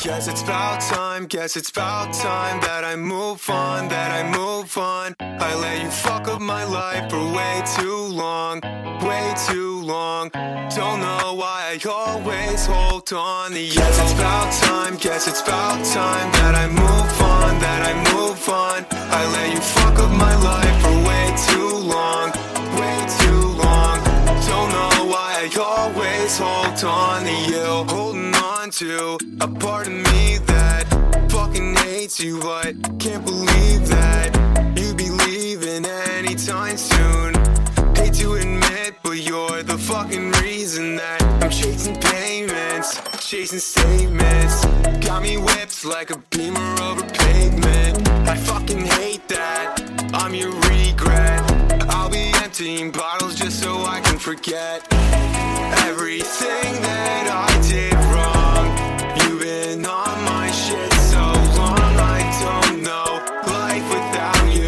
Guess it's about time, guess it's about time that I move on, that I move on. I let you fuck up my life for way too long, way too long. Don't know why I always hold on to you. Guess it's about time, guess it's about time that I move on, that I move on. I let you fuck up my life for way too long, way too long. Don't know why I always hold on to you. Holding on to a part of me that fucking hates you, but can't believe that you be leaving anytime soon. Hate to admit, but you're the fucking reason that I'm chasing payments, chasing statements. Got me whipped like a Beamer over pavement. I fucking hate that, I'm your regret. I'll be emptying bottles just so I can forget everything that I did wrong. You've been on my shit so long, I don't know life without you.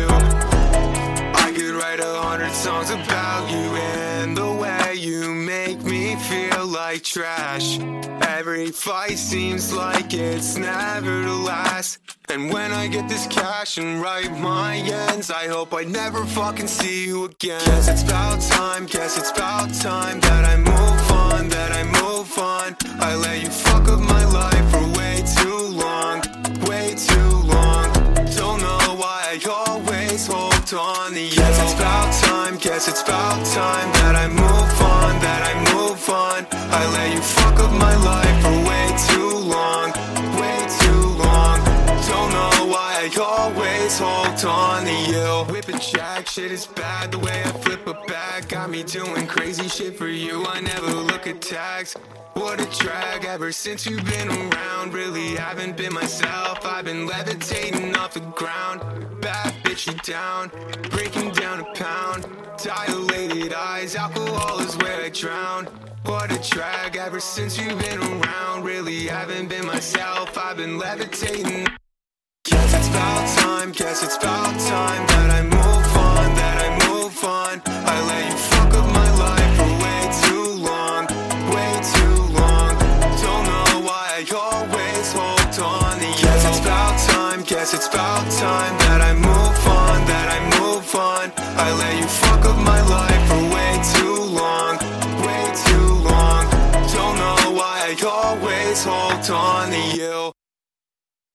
I could write 100 songs about you and the way you make me feel like trash. Every fight seems like it's never to last. And when I get this cash and write my ends, I hope I never fucking see you again. Guess it's about time, guess it's about time that I move on, that I move on. I let you fuck up my life for way too long, way too long. Don't know why I always hold on to you. Guess it's about time, guess it's about time that I move on, that I move on. I let you fuck up my life for way too long, way too long. Don't know why I always hold on to you. Whipping jack, shit is bad. The way I flip a bag got me doing crazy shit for you. I never look at tags. What a drag, ever since you've been around. Really haven't been myself, I've been levitating off the ground. Bad bitch, you down, breaking down a pound. Dilated eyes, alcohol is where I drown. What a drag, ever since you've been around. Really haven't been myself, I've been levitating. Guess it's about time, guess it's about time that I move on, that I move on. I let you fuck up my life for way too long, way too long. Don't know why I always hold on to you. Guess it's about time, guess it's about time that I move on, that I move on. I let you fuck up my life for way too long, way too long. Don't know why I always hold on to you.